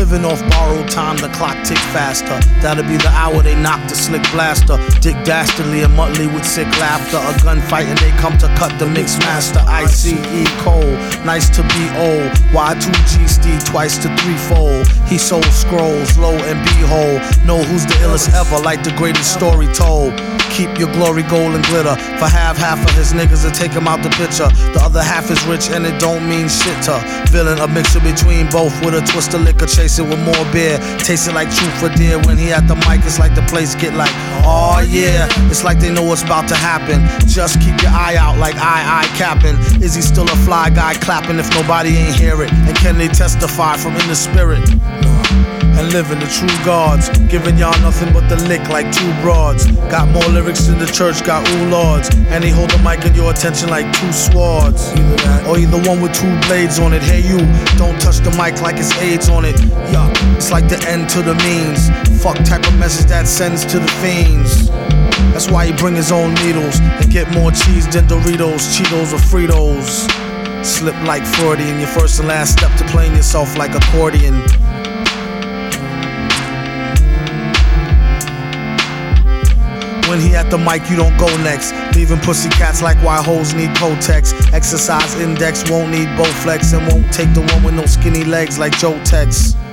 Living off borrowed time, the clock tick faster. That'll be the hour they knock the slick blaster. Dick Dastardly and Muttley with sick laughter. A gunfight and they come to cut the mix master. ICE Cole, nice to be old. Y2G Steve twice to threefold. He sold scrolls, low and behold. Know who's the illest ever, like the greatest story told. Keep your glory gold and glitter. For half of his niggas to take him out the picture. The other half is rich and it don't mean shit to villain. A mixture between both with a twist of liquor. Chasing with more beer. Tasting like truth for dear. When he at the mic, it's like the place get like, oh yeah. It's like they know what's about to happen. Just keep your eye out like I capping. Is he still a fly guy clapping if nobody ain't hear it? And can they testify from in the spirit? And living the true gods, giving y'all nothing but the lick like two broads. Got more lyrics than the church got ooh lords. And they hold the mic in your attention like two swords. Either that, or either one with two blades on it. Hey you, don't touch the mic like it's AIDS on it. Yuck, it's like the end to the means. Fuck type of message that sends to the fiends. That's why he bring his own needles and get more cheese than Doritos, Cheetos, or Fritos. Slip like Freudian, your first and last step to playing yourself like accordion. When he at the mic, you don't go next. Leaving pussy cats like why hoes need Kotex. Exercise index won't need Bowflex and won't take the one with no skinny legs like Joe Tex.